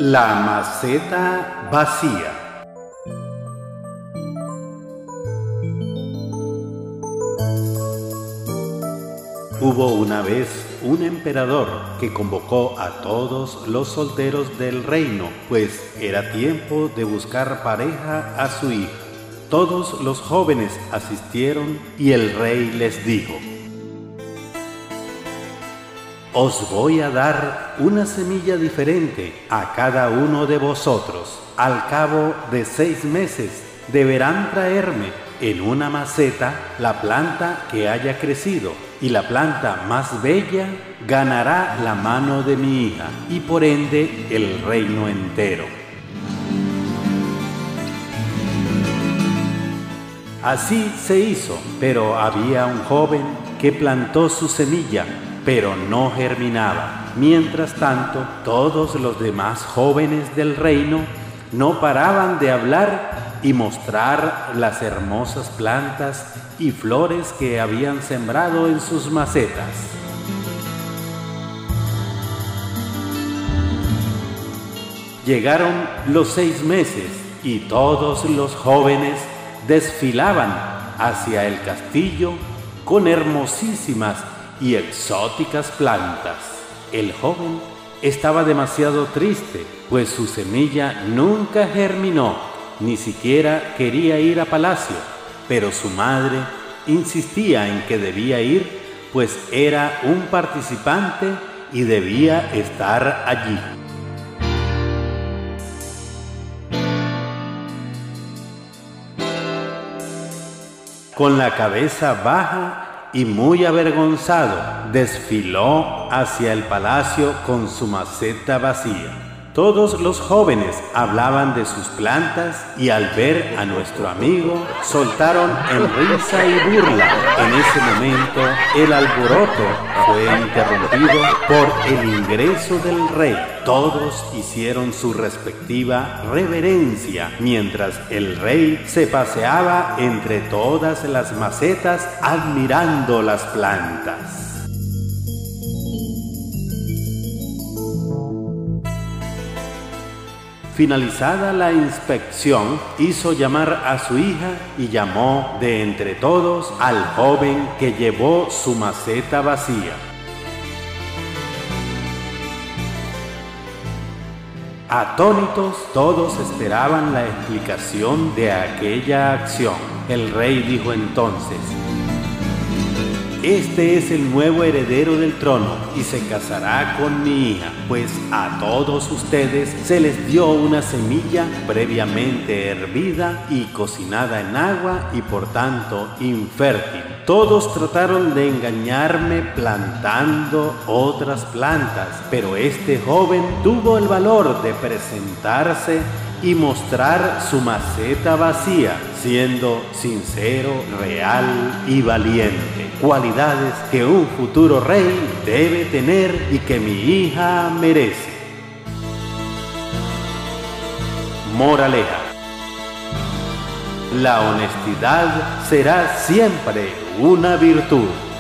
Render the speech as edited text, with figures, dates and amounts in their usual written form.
La maceta vacía. Hubo una vez un emperador que convocó a todos los solteros del reino, pues era tiempo de buscar pareja a su hija. Todos los jóvenes asistieron y el rey les dijo: os voy a dar una semilla diferente a cada uno de vosotros. Al cabo de 6 meses deberán traerme en una maceta la planta que haya crecido, y la planta más bella ganará la mano de mi hija y por ende el reino entero. Así se hizo, pero había un joven que plantó su semilla, pero no germinaba. Mientras tanto, todos los demás jóvenes del reino no paraban de hablar y mostrar las hermosas plantas y flores que habían sembrado en sus macetas. Llegaron los 6 meses y todos los jóvenes desfilaban hacia el castillo con hermosísimas y exóticas plantas. El joven estaba demasiado triste, pues su semilla nunca germinó, ni siquiera quería ir a palacio, pero su madre insistía en que debía ir, pues era un participante y debía estar allí. Con la cabeza baja y muy avergonzado, desfiló hacia el palacio con su maceta vacía. Todos los jóvenes hablaban de sus plantas y al ver a nuestro amigo soltaron en risa y burla. En ese momento el alboroto fue interrumpido por el ingreso del rey. Todos hicieron su respectiva reverencia mientras el rey se paseaba entre todas las macetas admirando las plantas. Finalizada la inspección, hizo llamar a su hija y llamó de entre todos al joven que llevó su maceta vacía. Atónitos, todos esperaban la explicación de aquella acción. El rey dijo entonces: este es el nuevo heredero del trono y se casará con mi hija, pues a todos ustedes se les dio una semilla previamente hervida y cocinada en agua y por tanto infértil. Todos trataron de engañarme plantando otras plantas, pero este joven tuvo el valor de presentarse y mostrar su maceta vacía, siendo sincero, real y valiente, cualidades que un futuro rey debe tener y que mi hija merece. Moraleja: la honestidad será siempre una virtud.